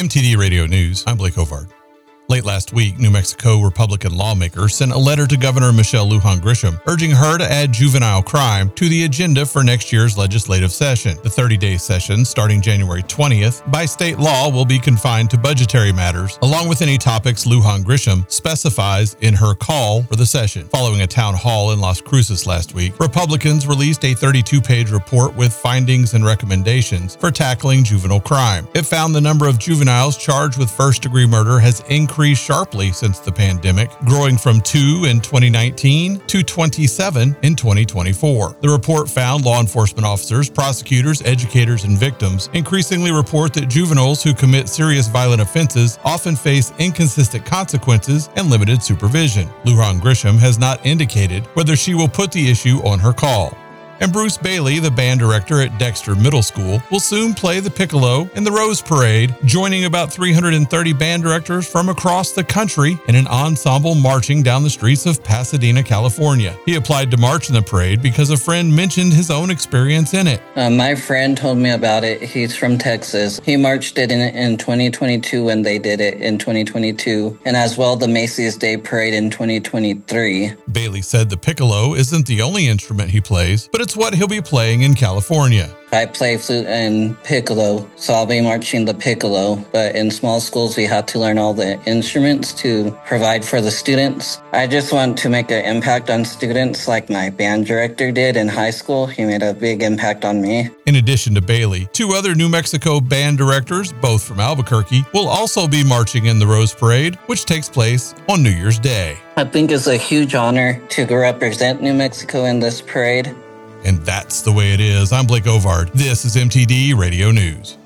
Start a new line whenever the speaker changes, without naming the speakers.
MTD Radio News, I'm Blake Hovard. Late last week, New Mexico Republican lawmakers sent a letter to Governor Michelle Lujan Grisham urging her to add juvenile crime to the agenda for next year's legislative session. The 30-day session, starting January 20th, by state law will be confined to budgetary matters, along with any topics Lujan Grisham specifies in her call for the session. Following a town hall in Las Cruces last week, Republicans released a 32-page report with findings and recommendations for tackling juvenile crime. It found the number of juveniles charged with first-degree murder has increased sharply since the pandemic, growing from 2 in 2019 to 27 in 2024. The report found law enforcement officers, prosecutors, educators, and victims increasingly report that juveniles who commit serious violent offenses often face inconsistent consequences and limited supervision. Lujan Grisham has not indicated whether she will put the issue on her call. And Bruce Bailey, the band director at Dexter Middle School, will soon play the piccolo in the Rose Parade, joining about 330 band directors from across the country in an ensemble marching down the streets of Pasadena, California. He applied to march in the parade because a friend mentioned his own experience in it.
My friend told me about it. He's from Texas. He marched it in 2022 when they did it in 2022, and as well the Macy's Day Parade in 2023.
Bailey said the piccolo isn't the only instrument he plays, but it's what he'll be playing in California.
I play flute and piccolo, so I'll be marching the piccolo. But in small schools, we have to learn all the instruments to provide for the students. I just want to make an impact on students like my band director did in high school. He made a big impact on me.
In addition to Bailey, 2 other New Mexico band directors, both from Albuquerque, will also be marching in the Rose Parade, which takes place on New Year's Day.
I think it's a huge honor to represent New Mexico in this parade.
And that's the way it is. I'm Blake Hovard. This is MTD Radio News.